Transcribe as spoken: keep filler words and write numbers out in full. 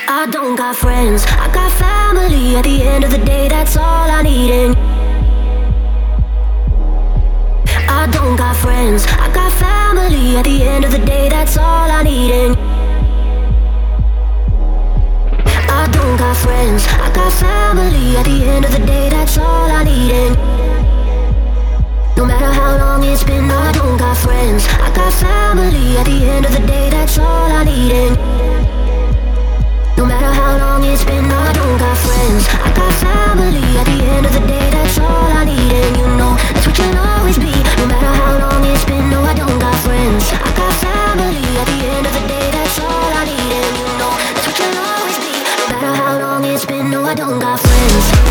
I don't got friends, I got family. At the end of the day, that's all I need. And I don't got friends, I got family. At the end of the day, that's all I need. And I don't got friends, I got family. At the end of the day, that's all I need. And no matter how long it's been, no, I don't got friends, I got family. At the end of the day, that's all I need. And no matter how long it's been, no, I don't got friends, I got family. At the end of the day, that's all I need. And you know, that's what you'll always be. No matter how long it's been, no, I don't got friends, I got family. At the end of the day, that's all I need. And you know, that's what you'll always be. No matter how long it's been, no, I don't got friends.